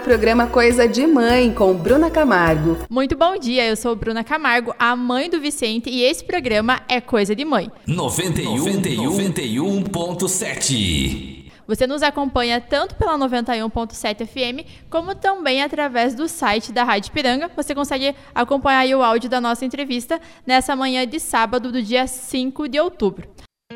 programa Coisa de Mãe, com Bruna Camargo. Muito bom dia, eu sou Bruna Camargo, a mãe do Vicente, e esse programa é Coisa de Mãe. 91.7. Você nos acompanha tanto pela 91.7 FM, como também através do site da Rádio Ipiranga. Você consegue acompanhar aí o áudio da nossa entrevista nessa manhã de sábado do dia 5 de outubro.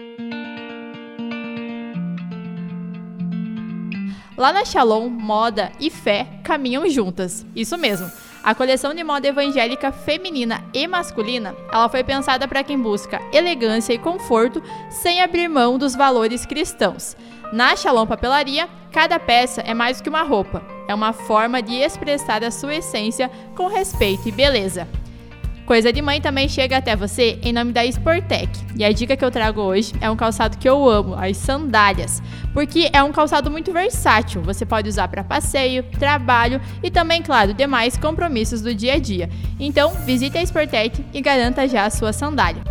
Lá na Shalom, moda e fé caminham juntas. Isso mesmo. A coleção de moda evangélica feminina e masculina, ela foi pensada para quem busca elegância e conforto sem abrir mão dos valores cristãos. Na Shalom Papelaria, cada peça é mais do que uma roupa. É uma forma de expressar a sua essência com respeito e beleza. Coisa de Mãe também chega até você em nome da Sportec. E a dica que eu trago hoje é um calçado que eu amo, as sandálias. Porque é um calçado muito versátil. Você pode usar para passeio, trabalho e também, claro, demais compromissos do dia a dia. Então, visite a Sportec e garanta já a sua sandália.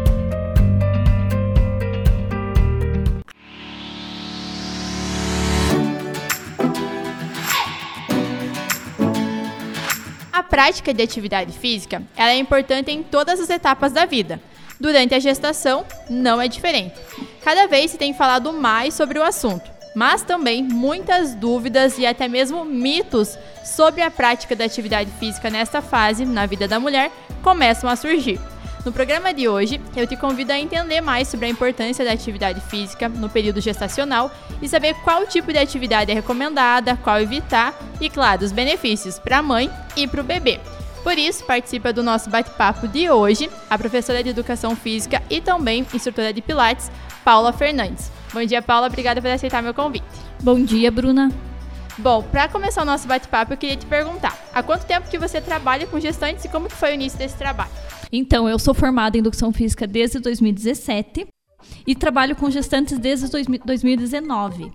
A prática de atividade física, ela é importante em todas as etapas da vida. Durante a gestação, não é diferente. Cada vez se tem falado mais sobre o assunto, mas também muitas dúvidas e até mesmo mitos sobre a prática da atividade física nesta fase, na vida da mulher, começam a surgir. No programa de hoje, eu te convido a entender mais sobre a importância da atividade física no período gestacional e saber qual tipo de atividade é recomendada, qual evitar e, claro, os benefícios para a mãe e para o bebê. Por isso, participa do nosso bate-papo de hoje a professora de Educação Física e também instrutora de Pilates, Paula Fernandes. Bom dia, Paula. Obrigada por aceitar meu convite. Bom dia, Bruna. Bom, para começar o nosso bate-papo, eu queria te perguntar, há quanto tempo que você trabalha com gestantes e como que foi o início desse trabalho? Então, eu sou formada em Educação Física desde 2017 e trabalho com gestantes desde 2019.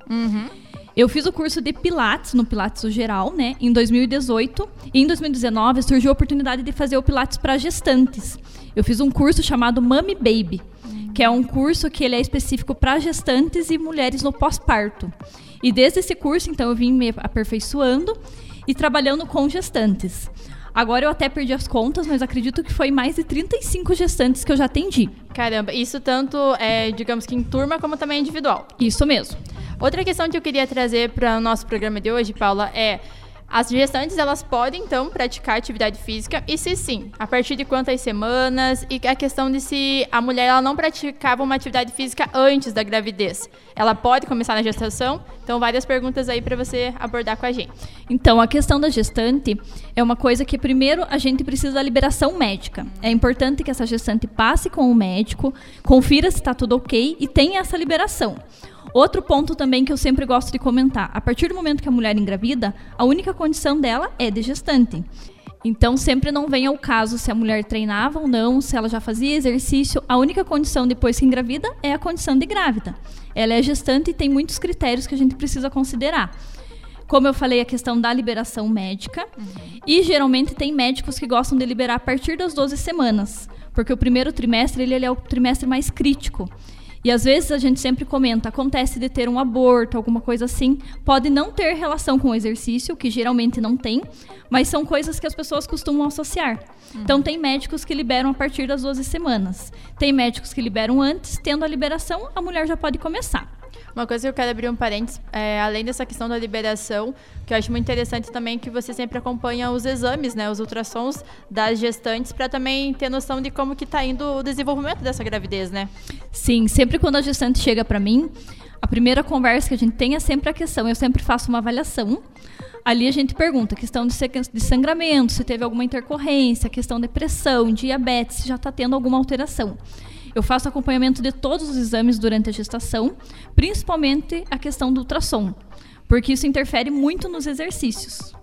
Eu fiz o curso de Pilates, no Pilates geral, né, em 2018. E em 2019 surgiu a oportunidade de fazer o Pilates para gestantes. Eu fiz um curso chamado Mommy Baby, que é um curso que ele é específico para gestantes e mulheres no pós-parto. E desde esse curso, então, eu vim me aperfeiçoando e trabalhando com gestantes. Agora eu até perdi as contas, mas acredito que foi mais de 35 gestantes que eu já atendi. Caramba, isso tanto, digamos que em turma, como também individual. Isso mesmo. Outra questão que eu queria trazer para o nosso programa de hoje, Paula, é as gestantes, elas podem, então, praticar atividade física? E se sim, a partir de quantas semanas? E a questão de se a mulher ela não praticava uma atividade física antes da gravidez. Ela pode começar na gestação? Então, várias perguntas aí para você abordar com a gente. Então, a questão da gestante é uma coisa que, primeiro, a gente precisa da liberação médica. É importante que essa gestante passe com o médico, confira se está tudo ok e tenha essa liberação. Outro ponto também que eu sempre gosto de comentar, a partir do momento que a mulher engravida, a única condição dela é de gestante. Então, sempre não vem ao caso se a mulher treinava ou não, se ela já fazia exercício. A única condição depois que engravida é a condição de grávida. Ela é gestante e tem muitos critérios que a gente precisa considerar. Como eu falei, a questão da liberação médica. E, geralmente, tem médicos que gostam de liberar a partir das 12 semanas. Porque o primeiro trimestre, ele é o trimestre mais crítico. E às vezes a gente sempre comenta, acontece de ter um aborto, alguma coisa assim, pode não ter relação com o exercício, que geralmente não tem, mas são coisas que as pessoas costumam associar. Então tem médicos que liberam a partir das 12 semanas. Tem médicos que liberam antes, tendo a liberação, a mulher já pode começar. Uma coisa que eu quero abrir um parênteses, além dessa questão da liberação, que eu acho muito interessante também que você sempre acompanha os exames, né, os ultrassons das gestantes, para também ter noção de como que está indo o desenvolvimento dessa gravidez, né? Sim, sempre quando a gestante chega para mim, a primeira conversa que a gente tem é sempre a questão, eu sempre faço uma avaliação. Ali a gente pergunta, questão de sangramento, se teve alguma intercorrência, questão de pressão, diabetes, se já está tendo alguma alteração. Eu faço acompanhamento de todos os exames durante a gestação, principalmente a questão do ultrassom, porque isso interfere muito nos exercícios.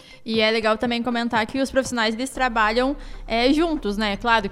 E é legal também comentar que os profissionais, eles trabalham juntos, né? Claro,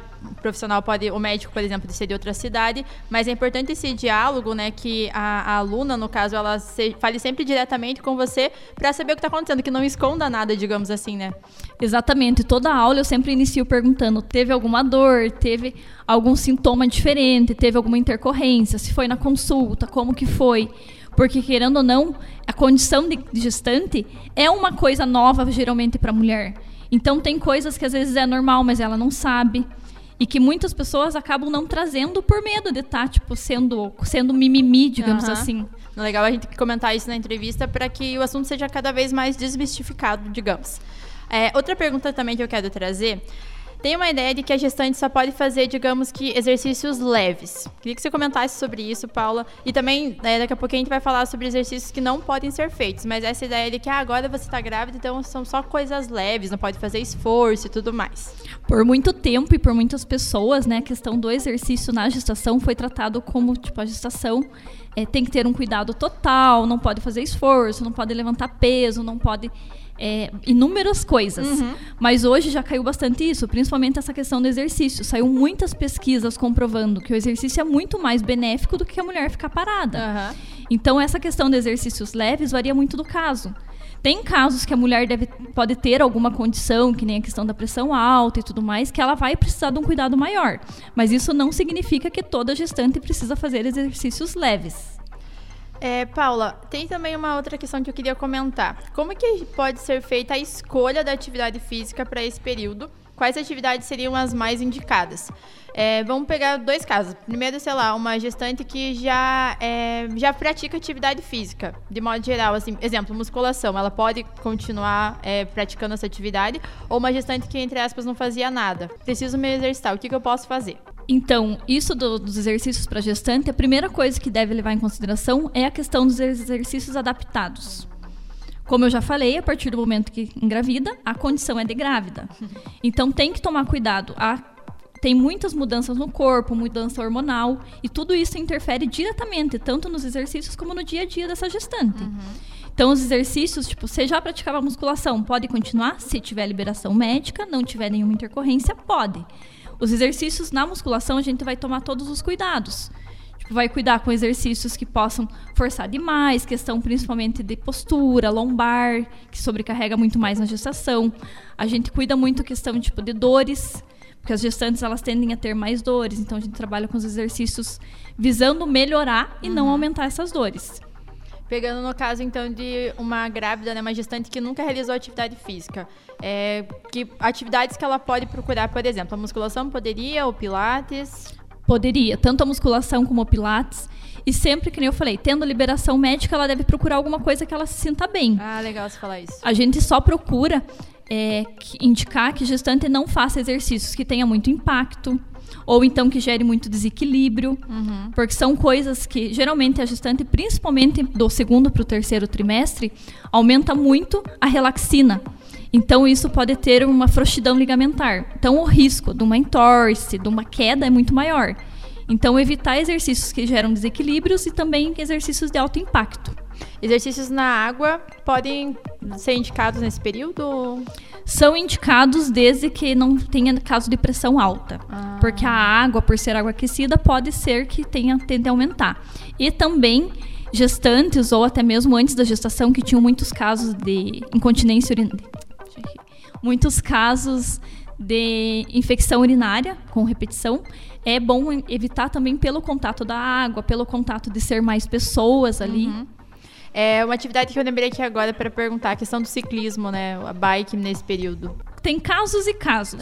o médico, por exemplo, ser de outra cidade, mas é importante esse diálogo, né? Que a aluna, no caso, ela fale sempre diretamente com você para saber o que está acontecendo, que não esconda nada, digamos assim, né? Exatamente. Toda aula eu sempre inicio perguntando, teve alguma dor, teve algum sintoma diferente, teve alguma intercorrência, se foi na consulta, como que foi? Porque, querendo ou não, a condição de gestante é uma coisa nova, geralmente, para a mulher. Então, tem coisas que às vezes é normal, mas ela não sabe. E que muitas pessoas acabam não trazendo por medo de estar, tipo, sendo mimimi, digamos assim. Legal a gente comentar isso na entrevista para que o assunto seja cada vez mais desmistificado, digamos. Outra pergunta também que eu quero trazer. Tem uma ideia de que a gestante só pode fazer, digamos que, exercícios leves. Queria que você comentasse sobre isso, Paula. E também, daqui a pouquinho a gente vai falar sobre exercícios que não podem ser feitos. Mas essa ideia de que agora você está grávida, então são só coisas leves, não pode fazer esforço e tudo mais. Por muito tempo e por muitas pessoas, né, a questão do exercício na gestação foi tratado como, tipo, a gestação tem que ter um cuidado total, não pode fazer esforço, não pode levantar peso, não pode... inúmeras coisas. Mas hoje já caiu bastante isso, principalmente essa questão do exercício. Saiu muitas pesquisas comprovando que o exercício é muito mais benéfico do que a mulher ficar parada. Então, essa questão de exercícios leves varia muito do caso. Tem casos que a mulher pode ter alguma condição, que nem a questão da pressão alta e tudo mais, que ela vai precisar de um cuidado maior. Mas isso não significa que toda gestante precisa fazer exercícios leves. Paula, tem também uma outra questão que eu queria comentar. Como que pode ser feita a escolha da atividade física para esse período? Quais atividades seriam as mais indicadas? Vamos pegar 2 casos. Primeiro, sei lá, uma gestante que já pratica atividade física, de modo geral. Assim, exemplo, musculação. Ela pode continuar praticando essa atividade? Ou uma gestante que, entre aspas, não fazia nada? Preciso me exercitar. O que eu posso fazer? Então, isso dos exercícios para gestante, a primeira coisa que deve levar em consideração é a questão dos exercícios adaptados. Como eu já falei, a partir do momento que engravida, a condição é de grávida. Então, tem que tomar cuidado. Tem muitas mudanças no corpo, mudança hormonal, e tudo isso interfere diretamente, tanto nos exercícios como no dia a dia dessa gestante. Então, os exercícios, tipo, você já praticava musculação, pode continuar? Se tiver liberação médica, não tiver nenhuma intercorrência, pode. Os exercícios na musculação, a gente vai tomar todos os cuidados. Tipo, vai cuidar com exercícios que possam forçar demais, questão principalmente de postura, lombar, que sobrecarrega muito mais na gestação. A gente cuida muito questão tipo, de dores, porque as gestantes elas tendem a ter mais dores. Então, a gente trabalha com os exercícios visando melhorar e não aumentar essas dores. Pegando no caso, então, de uma grávida, né, uma gestante que nunca realizou atividade física, que atividades que ela pode procurar, por exemplo, a musculação poderia, o pilates? Poderia, tanto a musculação como o pilates. E sempre, que nem eu falei, tendo liberação médica, ela deve procurar alguma coisa que ela se sinta bem. Ah, legal você falar isso. A gente só procura indicar que gestante não faça exercícios que tenham muito impacto, ou então que gere muito desequilíbrio, porque são coisas que, geralmente, a gestante, principalmente do 2º para o 3º trimestre, aumenta muito a relaxina. Então, isso pode ter uma frouxidão ligamentar. Então, o risco de uma entorse, de uma queda é muito maior. Então, evitar exercícios que geram desequilíbrios e também exercícios de alto impacto. Exercícios na água podem ser indicados nesse período? São indicados desde que não tenha caso de pressão alta. Porque a água, por ser água aquecida, pode ser que tende a aumentar. E também gestantes, ou até mesmo antes da gestação, que tinham muitos casos de incontinência urinária. Muitos casos de infecção urinária com repetição. É bom evitar também pelo contato da água, pelo contato de ser mais pessoas ali. É uma atividade que eu lembrei aqui agora para perguntar, a questão do ciclismo, né? A bike nesse período. Tem casos e casos.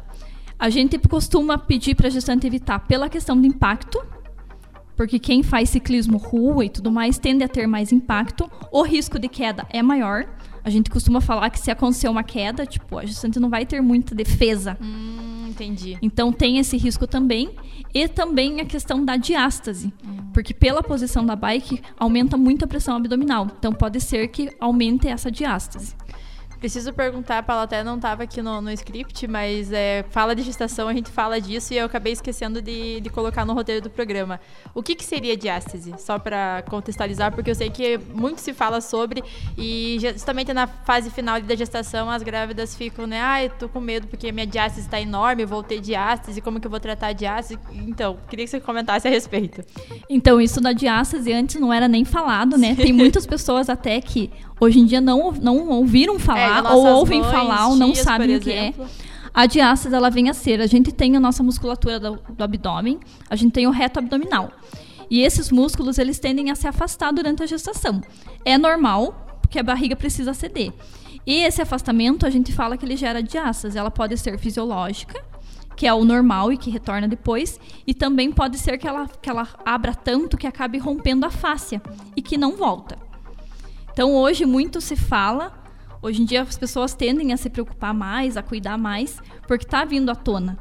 A gente costuma pedir para a gestante evitar pela questão do impacto, porque quem faz ciclismo rua e tudo mais tende a ter mais impacto. O risco de queda é maior. A gente costuma falar que se acontecer uma queda, tipo, a gestante não vai ter muita defesa. Entendi. Então tem esse risco também. E também a questão da diástase. Porque pela posição da bike, aumenta muito a pressão abdominal. Então pode ser que aumente essa diástase. Preciso perguntar, Paula, até não estava aqui no script, mas fala de gestação, a gente fala disso e eu acabei esquecendo de colocar no roteiro do programa. O que seria diástase? Só para contextualizar, porque eu sei que muito se fala sobre e justamente na fase final da gestação as grávidas ficam, né? Eu tô com medo porque minha diástase está enorme, eu vou ter diástase, como que eu vou tratar a diástase? Então, queria que você comentasse a respeito. Então, isso da diástase antes não era nem falado, né? Tem muitas pessoas até que hoje em dia não ouviram falar, ou ouvem falar, ou não sabem o que é. A diástase, ela vem a ser, a gente tem a nossa musculatura do abdômen, a gente tem o reto abdominal. E esses músculos, eles tendem a se afastar durante a gestação. É normal, porque a barriga precisa ceder. E esse afastamento, a gente fala que ele gera diástase. Ela pode ser fisiológica, que é o normal e que retorna depois, e também pode ser que ela abra tanto que acabe rompendo a fáscia e que não volta. Então, hoje, muito se fala, hoje em dia as pessoas tendem a se preocupar mais, a cuidar mais, porque está vindo à tona.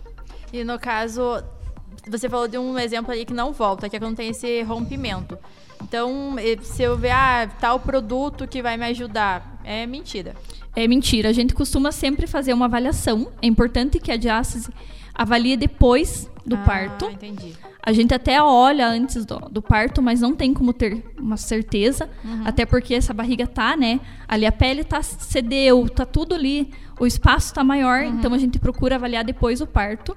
E no caso, você falou de um exemplo aí que não volta, que é quando tem esse rompimento. Então, se eu ver, tal produto que vai me ajudar, é mentira. É mentira. A gente costuma sempre fazer uma avaliação. É importante que a diástase avalie depois do parto. Entendi. A gente até olha antes do parto, mas não tem como ter uma certeza. Até porque essa barriga tá, né? Ali a pele cedeu, tá tudo ali. O espaço tá maior, então a gente procura avaliar depois o parto.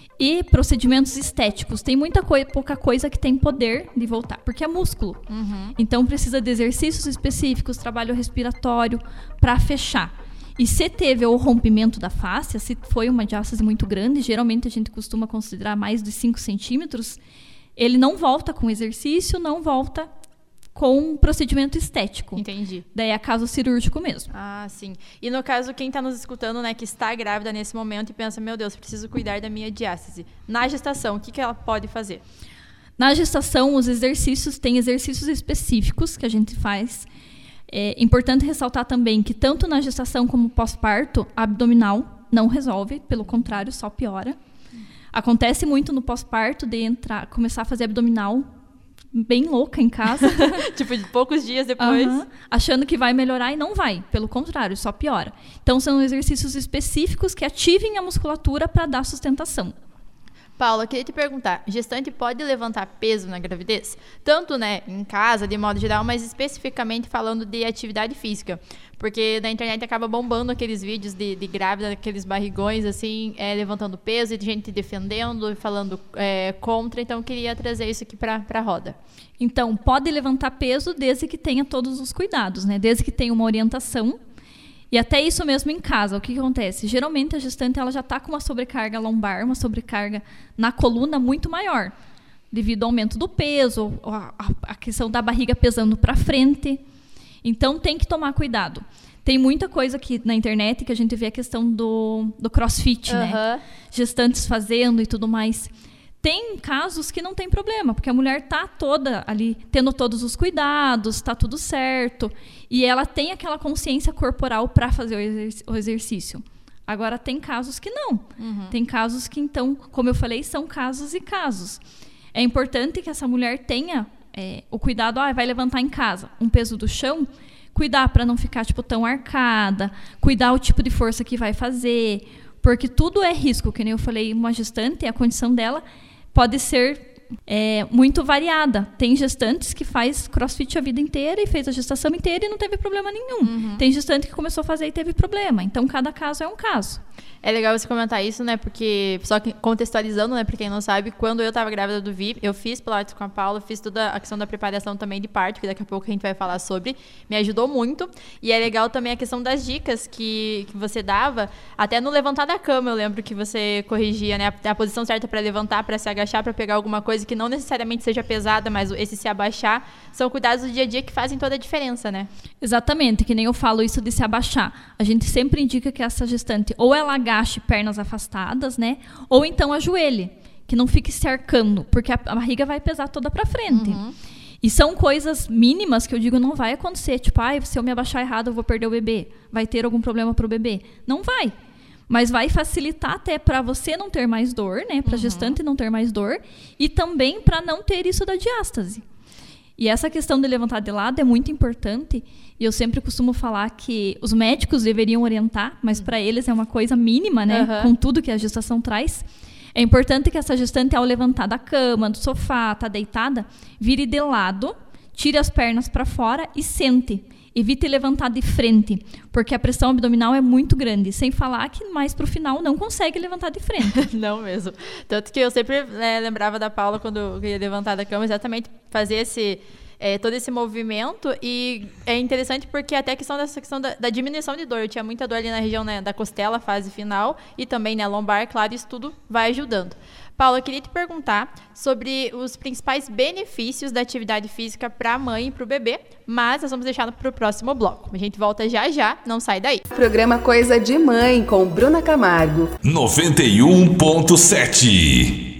E procedimentos estéticos. Tem pouca coisa que tem poder de voltar, porque é músculo. Então precisa de exercícios específicos, trabalho respiratório para fechar. E se teve o rompimento da fáscia, se foi uma diástase muito grande, geralmente a gente costuma considerar mais de 5 centímetros, ele não volta com exercício, não volta com procedimento estético. Entendi. Daí é caso cirúrgico mesmo. Ah, sim. E no caso, quem está nos escutando, né, que está grávida nesse momento e pensa, meu Deus, preciso cuidar da minha diástase. Na gestação, o que ela pode fazer? Na gestação, tem exercícios específicos que a gente faz. É importante ressaltar também que tanto na gestação como pós-parto, a abdominal não resolve, pelo contrário, só piora. Acontece muito no pós-parto de começar a fazer abdominal bem louca em casa. Tipo, de poucos dias depois. Achando que vai melhorar e não vai. Pelo contrário, só piora. Então, são exercícios específicos que ativem a musculatura para dar sustentação. Paula, eu queria te perguntar, gestante pode levantar peso na gravidez? Tanto, né, em casa, de modo geral, mas especificamente falando de atividade física. Porque na internet acaba bombando aqueles vídeos de grávida, aqueles barrigões, assim, levantando peso e de gente defendendo, falando contra. Então, eu queria trazer isso aqui para a roda. Então, pode levantar peso desde que tenha todos os cuidados, né? Desde que tenha uma orientação. E até isso mesmo em casa, o que acontece? Geralmente a gestante ela já está com uma sobrecarga lombar, uma sobrecarga na coluna muito maior, devido ao aumento do peso, a questão da barriga pesando para frente. Então tem que tomar cuidado. Tem muita coisa aqui na internet que a gente vê a questão do crossfit, né? Gestantes fazendo e tudo mais. Tem casos que não tem problema, porque a mulher tá toda ali, tendo todos os cuidados, tá tudo certo, e ela tem aquela consciência corporal para fazer o exercício. Agora, tem casos que não. Tem casos que, então, como eu falei, são casos e casos. É importante que essa mulher tenha o cuidado, vai levantar em casa um peso do chão, cuidar para não ficar tão arcada, cuidar o tipo de força que vai fazer, porque tudo é risco, que nem eu falei, uma gestante, a condição dela pode ser muito variada. Tem gestantes que faz crossfit a vida inteira e fez a gestação inteira e não teve problema nenhum. Tem gestante que começou a fazer e teve problema. Então, cada caso é um caso. É legal você comentar isso, né? Porque, só que contextualizando, né? Pra quem não sabe, quando eu tava grávida do Vi, eu fiz Pilates com a Paula, fiz toda a questão da preparação também de parto, que daqui a pouco a gente vai falar sobre. Me ajudou muito. E é legal também a questão das dicas que você dava, até no levantar da cama, eu lembro que você corrigia, né? A posição certa para levantar, para se agachar, para pegar alguma coisa que não necessariamente seja pesada, mas esse se abaixar, são cuidados do dia a dia que fazem toda a diferença, né? Exatamente, que nem eu falo isso de se abaixar. A gente sempre indica que essa gestante, ou ela agache pernas afastadas, né? Ou então ajoelhe, que não fique se arcando, porque a barriga vai pesar toda para frente. E são coisas mínimas que eu digo não vai acontecer, tipo, se eu me abaixar errado eu vou perder o bebê, vai ter algum problema pro bebê. Não vai. Mas vai facilitar até para você não ter mais dor, né? Para a gestante não ter mais dor e também para não ter isso da diástase. E essa questão de levantar de lado é muito importante. E eu sempre costumo falar que os médicos deveriam orientar, mas para eles é uma coisa mínima, né? Com tudo que a gestação traz. É importante que essa gestante, ao levantar da cama, do sofá, tá deitada, vire de lado, tire as pernas para fora e sente. Evite levantar de frente, porque a pressão abdominal é muito grande. Sem falar que mais pro final não consegue levantar de frente. Não mesmo. Tanto que eu sempre lembrava da Paula quando eu ia levantar da cama, exatamente fazer todo esse movimento. E é interessante porque até a questão da diminuição de dor. Eu tinha muita dor ali na região, né, da costela, fase final, e também na lombar, claro, isso tudo vai ajudando. Paula, eu queria te perguntar sobre os principais benefícios da atividade física para a mãe e para o bebê, mas nós vamos deixar para o próximo bloco. A gente volta já, não sai daí. Programa Coisa de Mãe com Bruna Camargo. 91.7